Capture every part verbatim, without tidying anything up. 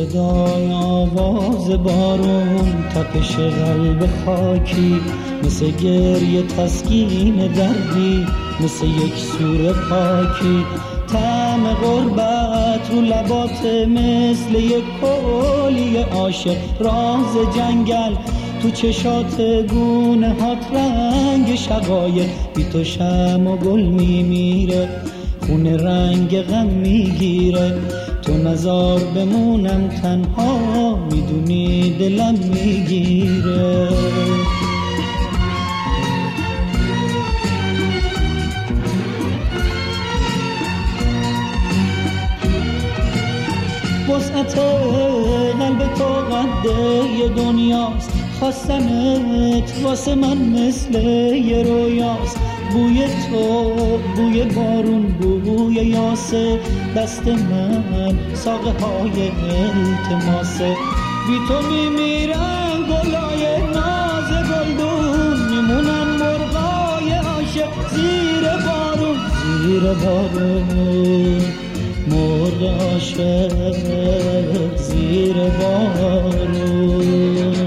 صدای آواز بارون، تپش قلب خاکی، مثل گریه تسکین دردی، مثل یک سور پاکی. طعم غربت رو لبات مثل یک کلی عاشق، راز جنگل تو چشات گونه هات رنگ شقایق. بی تو شمع و گل میمیره، خون رنگ غم میگیره. تو نزار بمونم تنها، میدونی دلم میگیره. وسعت قلب تو قده دنیاست، خواستنت واسه من مثل یه رویاست. بوی تو بوی بارون، بوی یاسه، دست من ساقه های التماسه. بی تو میمیرن گلای ناز گلدون، میمونن مرغای عاشق زیر بارون. زیر بارون مرغ عاشق زیر بارون.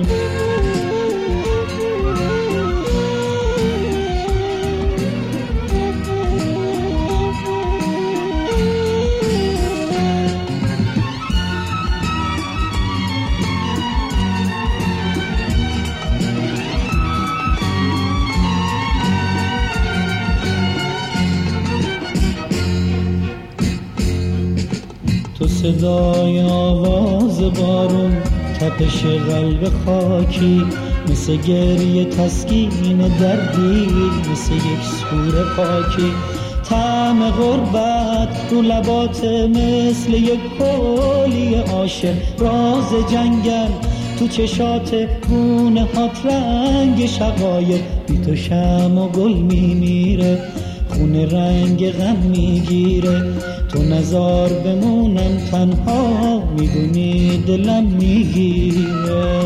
تو صدای آواز بارون، تپش قلب خاکی، مثل گریه تسکین دردی، مثل یک سور پاکی. طعم غربت رو لبات مثل یک کلی عاشق، راز جنگل تو چشات گونه هات رنگ شقایق. بی تو شمع و گل میمیره، خون رنگ غم میگیره. تو نزار بمونم تنها، میدونی دلم میگیره.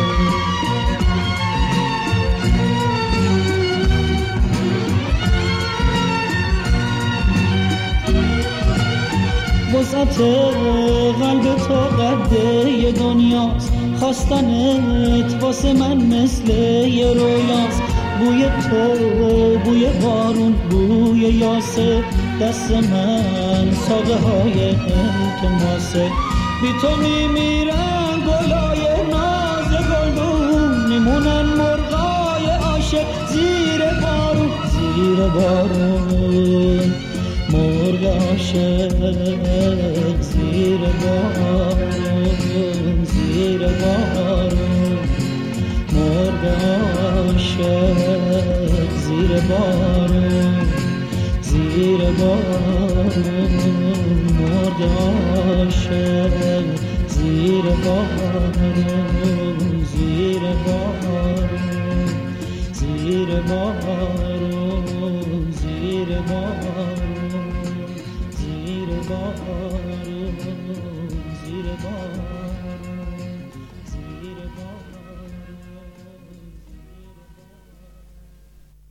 وسعت قلب تو قده دنیاست، خواستنت واسه من مثل یه رویاست. بوی تو بوی بارون، بوی یاسه، دست من ساقه های التماسه. بی تو میمیرن گلای ناز گلدون، میمونن مرغای عاشق زیر بارون. زیر بارون مرغ عاشق زیر بارون. زیر بارون مرغ عاشق زیر بارون. زیر بارون مرغ عاشق زیر بارون. زیر بارون زیر بارون زیر بارون زیر بارون زیر بارون.